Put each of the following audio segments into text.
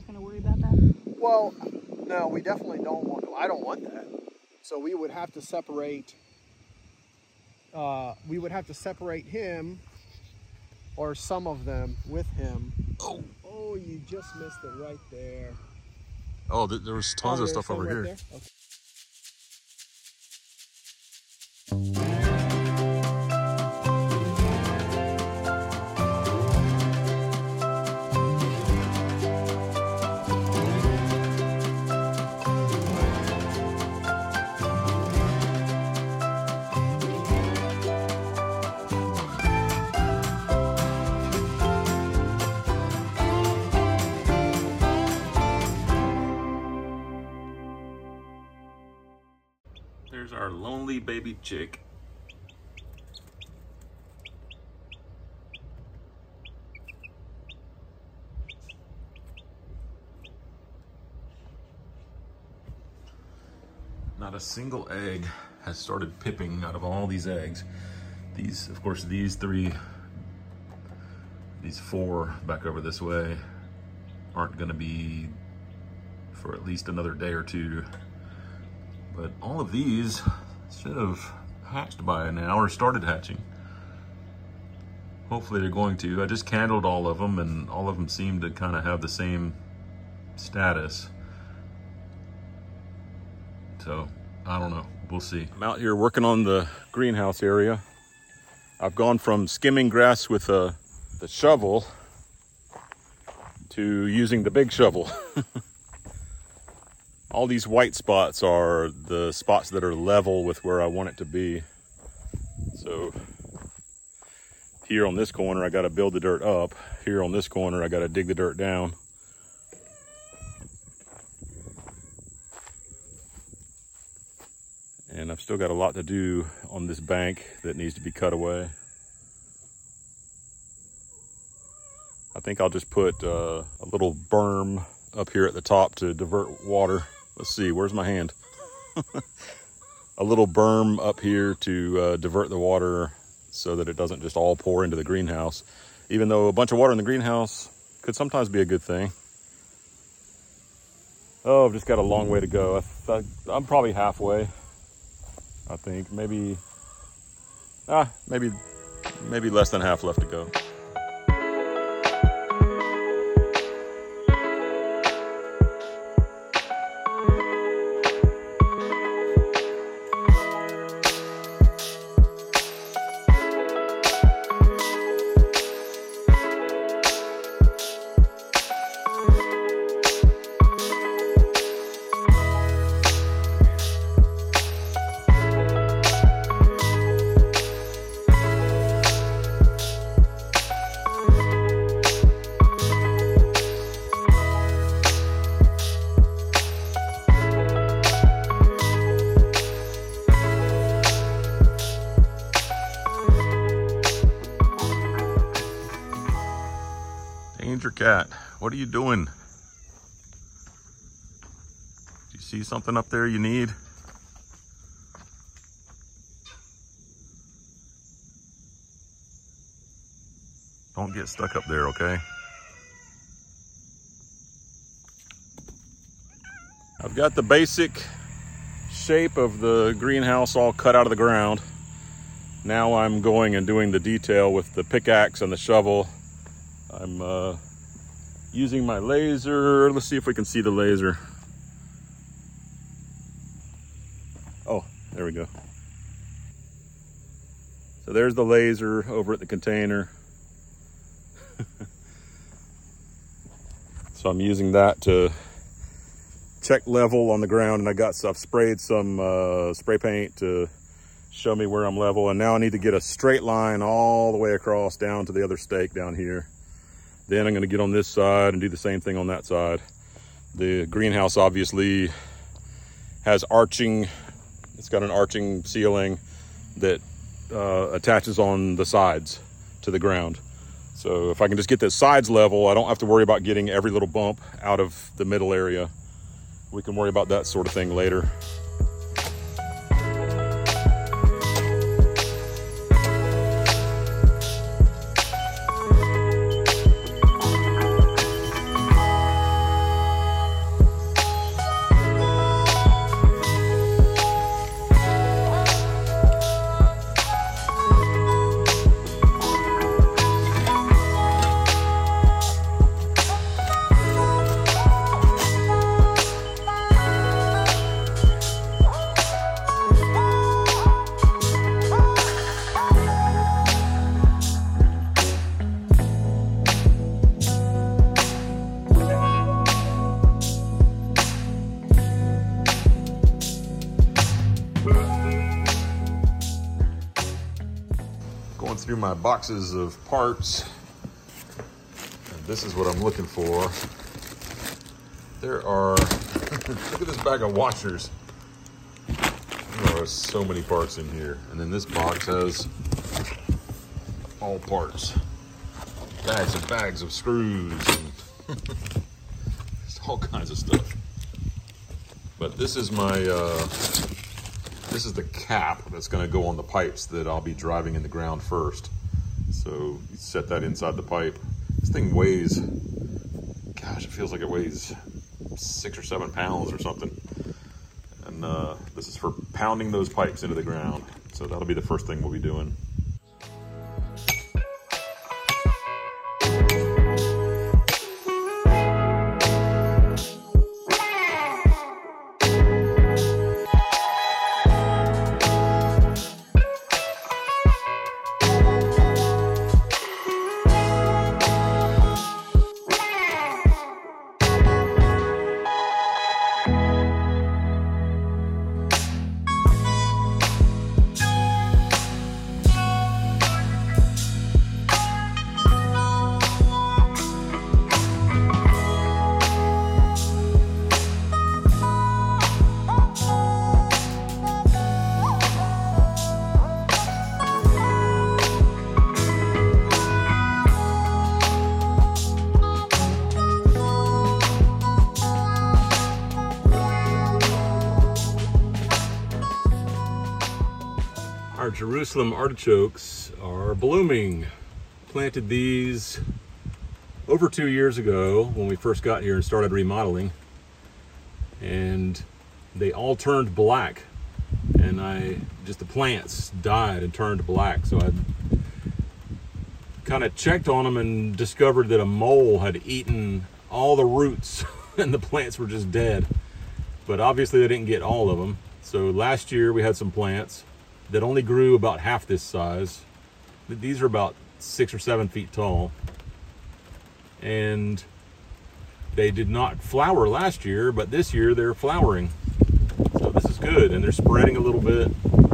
going to worry about that? Well, no, we definitely don't want. I don't want that. So we would have to separate. We would have to separate him, or some of them with him. Oh, you just missed it right there. Oh, there was tons of stuff over right here. There? Okay. There's our lonely baby chick. Not a single egg has started pipping out of all these eggs. These, of course, these four back over this way aren't gonna be for at least another day or two. But all of these should have hatched by now or started hatching. Hopefully they're going to. I just candled all of them and all of them seem to kind of have the same status. So, I don't know. We'll see. I'm out here working on the greenhouse area. I've gone from skimming grass with the shovel to using the big shovel. All these white spots are the spots that are level with where I want it to be. So here on this corner, I got to build the dirt up. Here on this corner, I got to dig the dirt down. And I've still got a lot to do on this bank that needs to be cut away. I think I'll just put a little berm up here at the top to divert water. Let's see, where's my hand? A little berm up here to divert the water so that it doesn't just all pour into the greenhouse. Even though a bunch of water in the greenhouse could sometimes be a good thing. Oh, I've just got a long way to go. I'm probably halfway, I think. Maybe less than half left to go. Danger Cat, what are you doing? Do you see something up there you need? Don't get stuck up there, okay? I've got the basic shape of the greenhouse all cut out of the ground. Now I'm going and doing the detail with the pickaxe and the shovel. I'm using my laser. Let's see if we can see the laser. Oh, there we go. So there's the laser over at the container. So I'm using that to check level on the ground, and I've sprayed some spray paint to show me where I'm level. And now I need to get a straight line all the way across down to the other stake down here. Then I'm gonna get on this side and do the same thing on that side. The greenhouse obviously has arching, it's got an arching ceiling that attaches on the sides to the ground. So if I can just get the sides level, I don't have to worry about getting every little bump out of the middle area. We can worry about that sort of thing later. through my boxes of parts, and this is what I'm looking for. There are, look at this bag of washers. There are so many parts in here. And then this box has all parts. Bags and bags of screws and just all kinds of stuff. But this is my, this is the cap that's gonna go on the pipes that I'll be driving in the ground first. So you set that inside the pipe. This thing weighs, gosh, it feels like it weighs 6 or 7 pounds or something. And this is for pounding those pipes into the ground. So that'll be the first thing we'll be doing. Our Jerusalem artichokes are blooming. Planted these over 2 years ago when we first got here and started remodeling, and they all turned black, and the plants died and turned black. So I kind of checked on them and discovered that a mole had eaten all the roots and the plants were just dead. But obviously they didn't get all of them. So last year we had some plants that only grew about half this size. These are about 6 or 7 feet tall. And they did not flower last year, but this year they're flowering. So this is good, and they're spreading a little bit.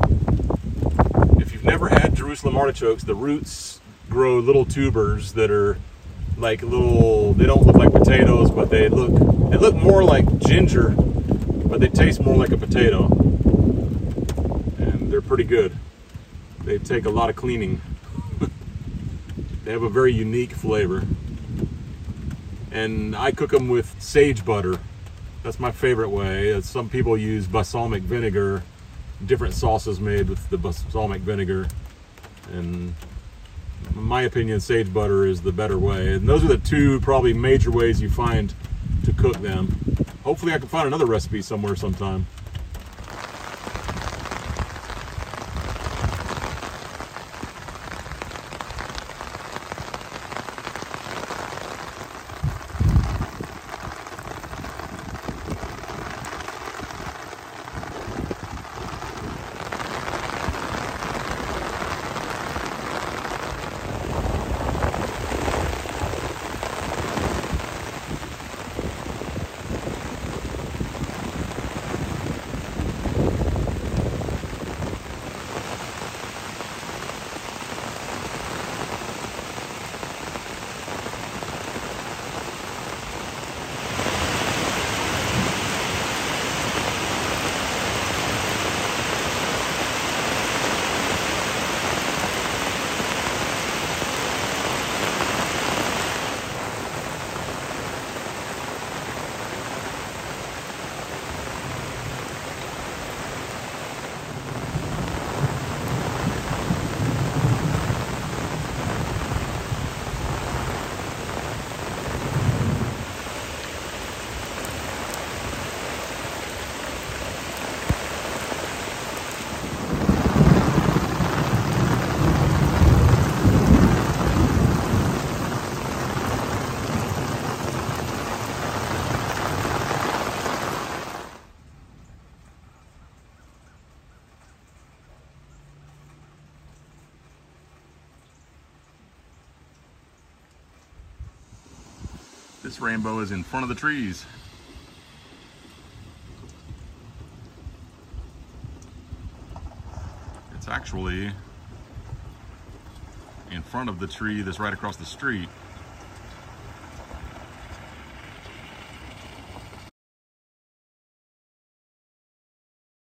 If you've never had Jerusalem artichokes, the roots grow little tubers that are like little, they don't look like potatoes, but they look more like ginger, but they taste more like a potato. They're pretty good. They take a lot of cleaning. They have a very unique flavor. And I cook them with sage butter. That's my favorite way. Some people use balsamic vinegar, different sauces made with the balsamic vinegar. And in my opinion, sage butter is the better way. And those are the two probably major ways you find to cook them. Hopefully I can find another recipe somewhere sometime. This rainbow is in front of the trees. It's actually in front of the tree that's right across the street.